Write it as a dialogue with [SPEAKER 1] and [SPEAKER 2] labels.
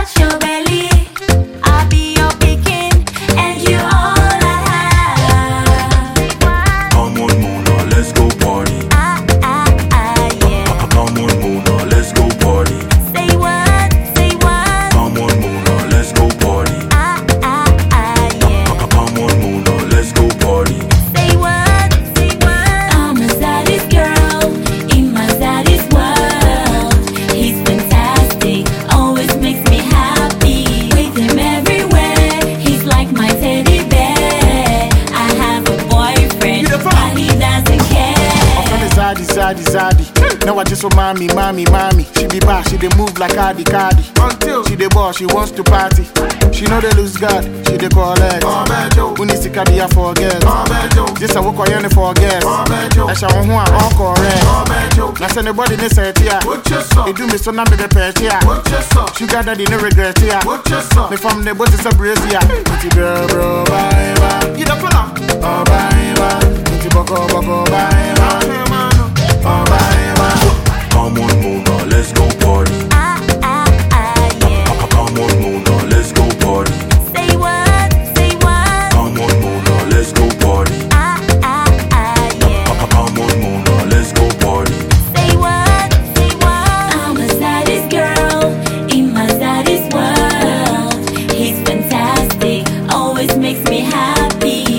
[SPEAKER 1] touch your belly, I'll be your picking, and you all I have.
[SPEAKER 2] Come on, Mona, let's go party.
[SPEAKER 1] Yeah.
[SPEAKER 2] Come on, Mona, let's go party.
[SPEAKER 1] Say what? Say what?
[SPEAKER 2] Come on, Mona, let's go party.
[SPEAKER 1] Yeah.
[SPEAKER 2] Come on, Mona, let's go party.
[SPEAKER 1] Say what? Say what? I'm a saddest girl in my saddest world. He's fantastic, always makes me happy. With him everywhere, he's like my teddy bear. I have a boyfriend, but he doesn't care.
[SPEAKER 3] Zaddy. Now I just want mommy. She be bad, she dey move like Cardi. Until she dey ball, she wants to party. She know they lose God, she dey collect. Who needs to carry her for girls? Just a walk on for girls. I shall want all correct. Now send the body in set here. They do me so now me the pet here. Sugar daddy no regret here. Me from the boat is a brace here. Pretty girl, bro, bye. You don't pull up. Oh, bye. Pretty boko, bye. Oh, bye.
[SPEAKER 2] Come on, Mona, let's go party.
[SPEAKER 1] Yeah.
[SPEAKER 2] Come on, Mona, let's go party.
[SPEAKER 1] Say what? Say what?
[SPEAKER 2] Come on, Mona, let's go party.
[SPEAKER 1] Yeah.
[SPEAKER 2] Come on, Mona, let's go party.
[SPEAKER 1] Say what? Say what? I'm the saddest girl in my saddest world. He's fantastic, always makes me happy.